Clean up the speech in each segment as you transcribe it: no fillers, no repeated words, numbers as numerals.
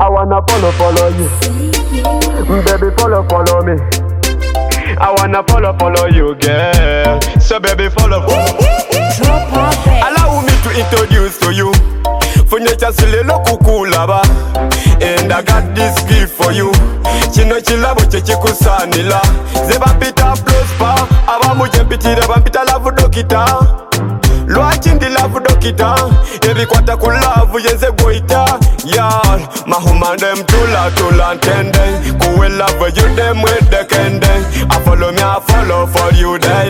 I wanna follow you. Baby, follow me. I wanna follow you, girl. So baby, follow me. Allow me to introduce to you. Funyeta silelo kukulaba. And I got this gift for you. Chino chilabo cheche kusanila. Zeba pita prosper. Abamu jempitira bampita lavu dokita. Lwachindi lavu dokita. Ebi kwata kulavu yenze goita. Y'all, mahuma dem tula ntende. Kuwe love you dem with the kende. I follow for you day.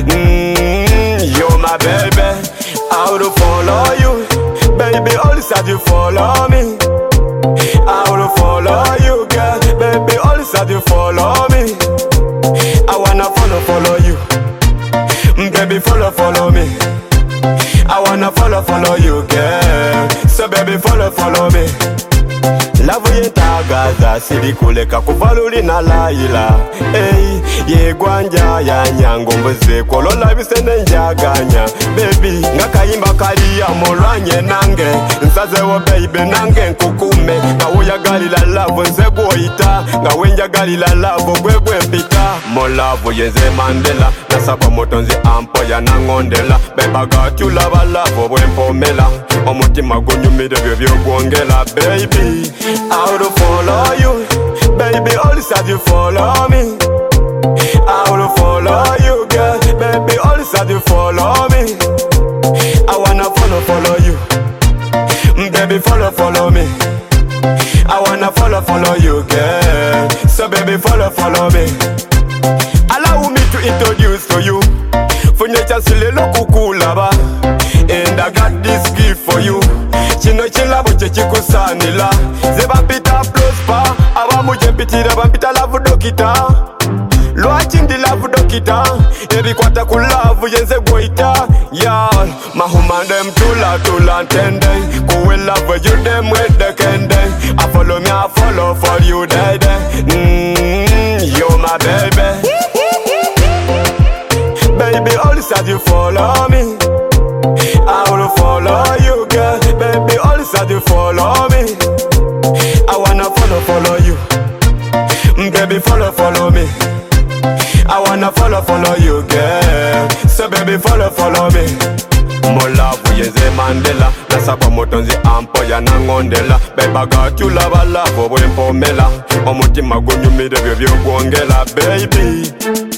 You're my baby. I will follow you. Baby, all said you follow me. I will follow you, girl. Baby, all said you follow me. I wanna follow you. Baby, follow me. I wanna follow you, girl. So baby, follow me. Lavu yetagaza silikuleka kuvaluli na laila. Hey, yegwanja ya nyango mbuze kolola bisene njaganya. Baby, ngakayimba kaliya molwanye nange. Nsazewo baby nange nkukume. Ngawuya galila lavu nze gwoita. Ngawenja galila lavu gwegwe mpita. Molavu yenze Mandela. Nasaba motonzi ampo ya nangondela. Beba gatu lava lavu bwempomela. Omutima gunyumire byo byogwongela. Baby, I will follow you. Baby, all said you follow me. I will follow you, girl. Baby, all said you follow me. I wanna follow you. Baby, follow me. I wanna follow you, girl. So baby, follow me. Allow me to introduce to you. Funyeta silelo kukulaba. And I got this gift for you. Chino chilabo cheche kusanila. Zeba pita prosper. Abamu jempitira bampita lavu dokita. Lwachindi lavu dokita. Ebi kwata kulavu yenze goita. Y'all, mahuma dem tula ntende. Kuwe love you dem with the kende. I follow for you day. You're my baby. Baby, all said you follow me. I will follow you, girl. Baby, all said you follow me. I wanna follow you. Baby, follow me. I wanna follow you, girl. So baby, follow me. Molavu yenze Mandela. Nasaba motonzi ampo ya nangondela. Beba gatu lava lavu bwempomela. Omutima gunyumire byo byogwongela, baby.